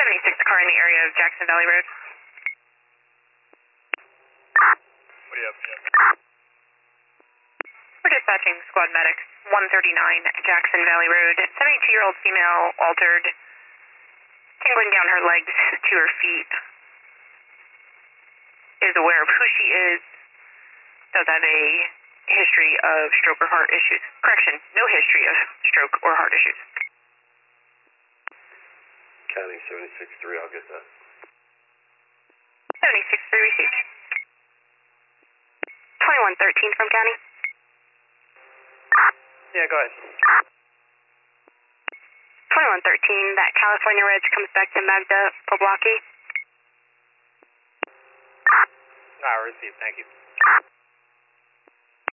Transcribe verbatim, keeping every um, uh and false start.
seventy-six car in the area of Jackson Valley Road. What do you have? We're dispatching squad medics, one thirty-nine Jackson Valley Road. seventy-two-year-old female altered, tingling down her legs to her feet. Is aware of who she is. Does have a history of stroke or heart issues. Correction, no history of stroke or heart issues. County seventy-six three, I'll get that. seventy-six three received. twenty-one thirteen from County. Yeah, go ahead. twenty-one thirteen, that California Reg comes back to Magda Poblocki. Ah, received, thank you.